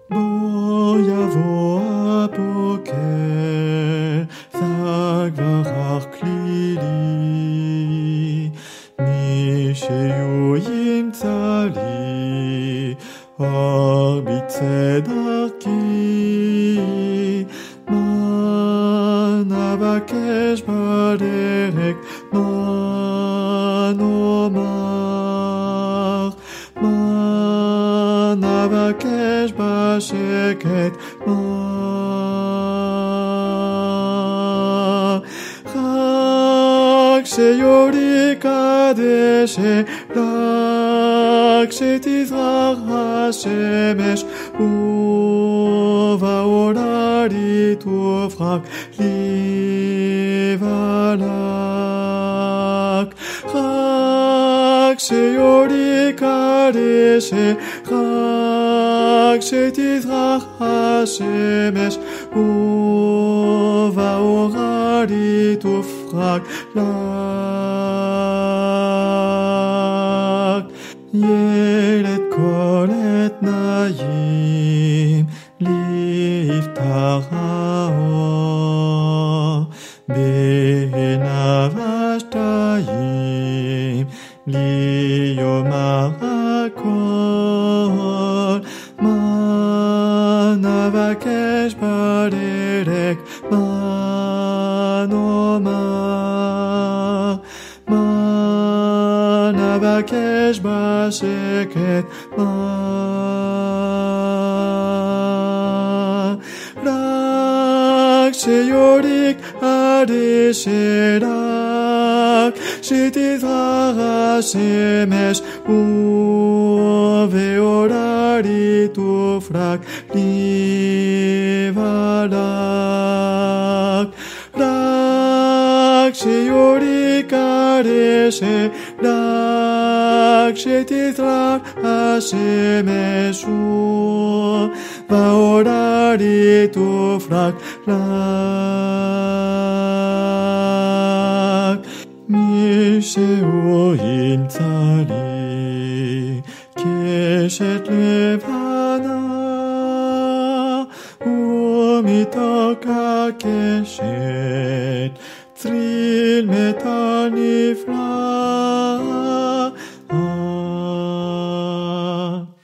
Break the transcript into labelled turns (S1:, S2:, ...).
S1: בוא יבוא הבוקר, זג ורח כלילי, מי שהוא ימצא לי, אור בצד דרכי, מה נבקש בדרך, מה נאמר, מה נבקש בשקט, מה רק שיוריק הדשא, רק שתזרח השמש, ובעוררי תופרק לי ולק. רק שיוריק הדשא, רק שתזרח השמש, ובעוררי תופרק לך. ילד כל התנאים, לפתח האור, בעיניו השתיים, לי יאמר הכל. מה נבקש בדרך, מה נאמר, מה נבקש בשקט, מה רק שיוריק הדשא, רק שתזרח השמש, ובעוררי תופרק לי ולק. רק שיוריק הדשא, רק שתזרח השמש, ובעוררי תופרק לך. מי שהוא ימצא לי קשת לבנה, ומתוך הקשת צליל מטל נפלא,